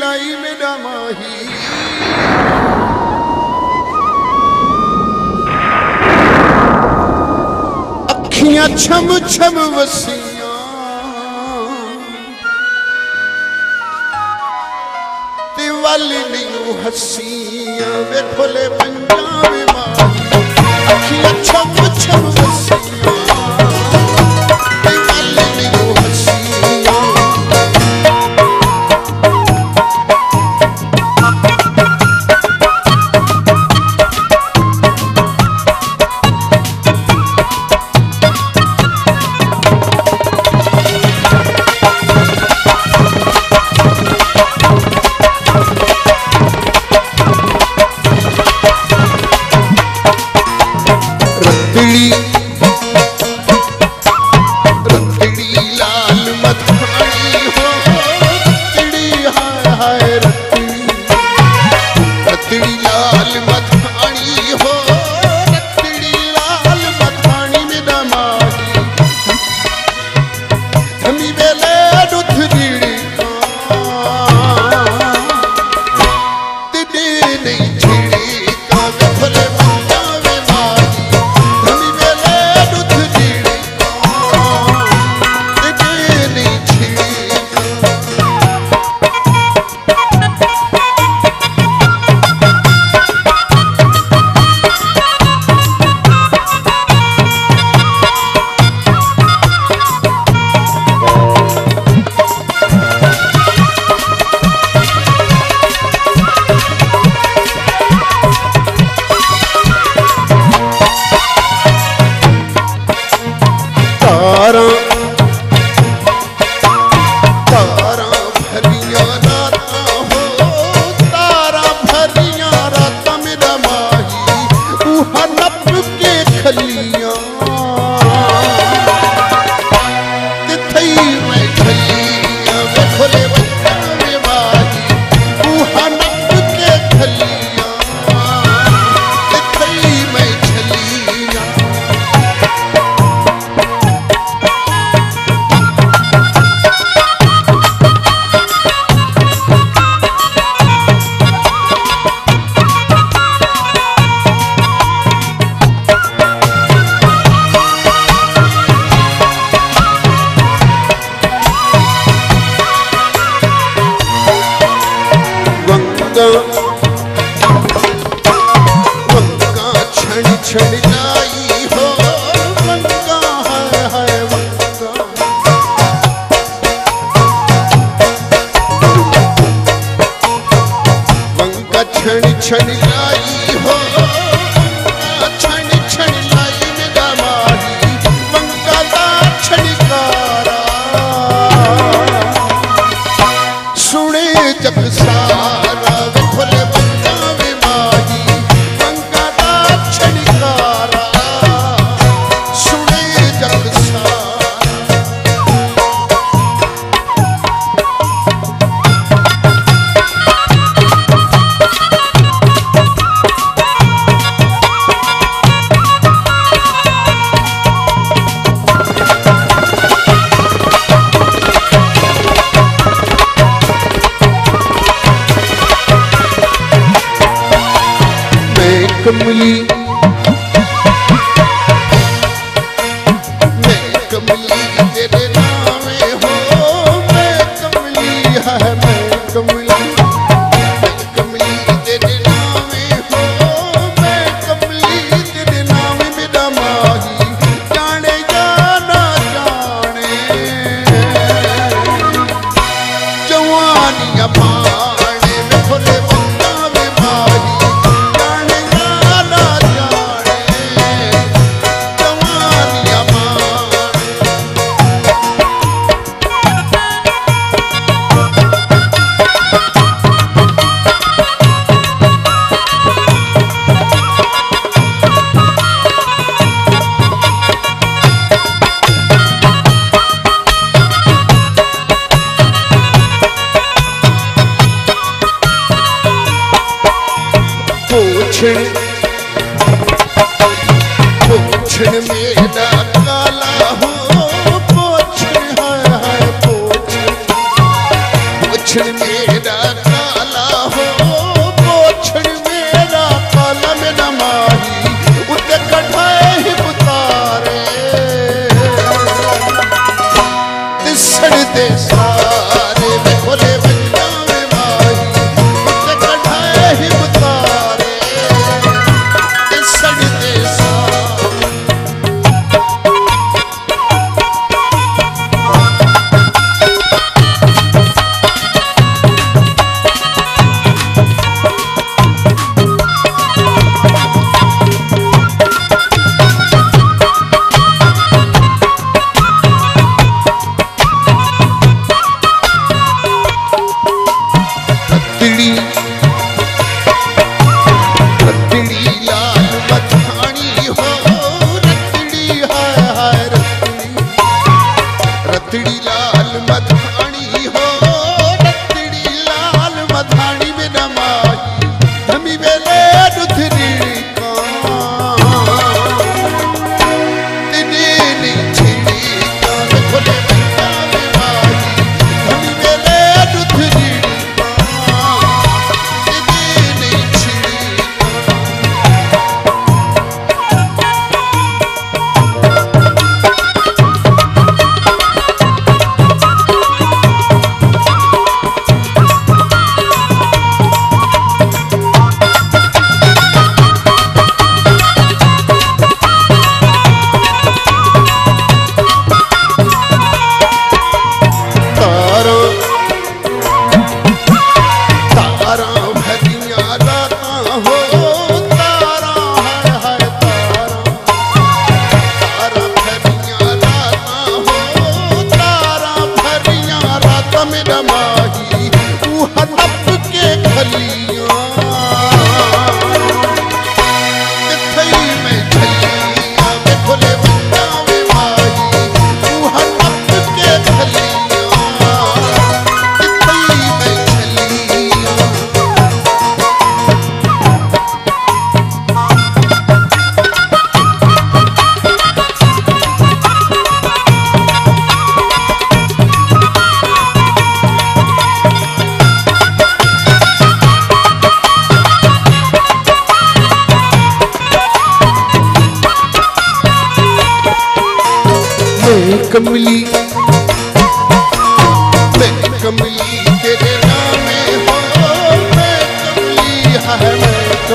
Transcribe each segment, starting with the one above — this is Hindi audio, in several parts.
लाई मेरा माही अखियां छम छम वसियां ते वाली नहीं हसियां वे खोले पंजाबी माही अखियां छम छम वसियां छन लाई हो छन छन लाई मेरा माही मंगला छनकारा सुने जग सारा वे खोले पंजाबी माही मंगला छनकारा सुने जग सारा कमली मैं कमली तेरे नामे हो मैं कमली है मैं कमली तेरे नामे हो मैं कमली तेरे नामे मेरा माही जाने या ना जाने जवानियां पाने में खोले पंजाबी माही पोछण मेरा काला हो पोछण है पोछण मेरा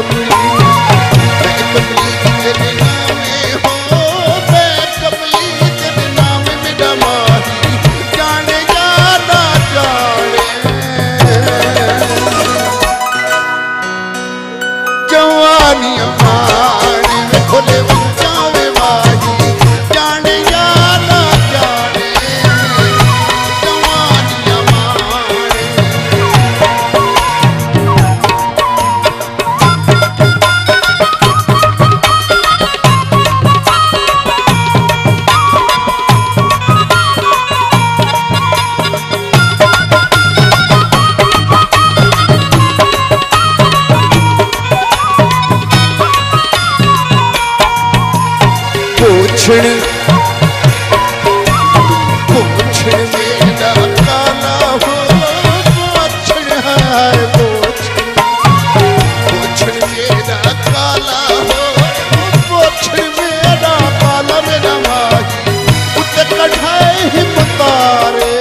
कमली तेरे नामे हो मैं कमली तेरे नाम मेरा माही जाने या ना जाने जवानी हमारी खोले जावे माही जाने या ना जाने जवानी हमारी पूछण मेरा काला हो पूछण है पूछण मेरा काला हो पूछण मेरा काला मेरा माही उत कढ़ाए हिम तारे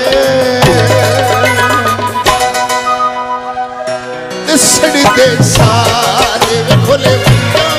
सड़ दे सारे खोले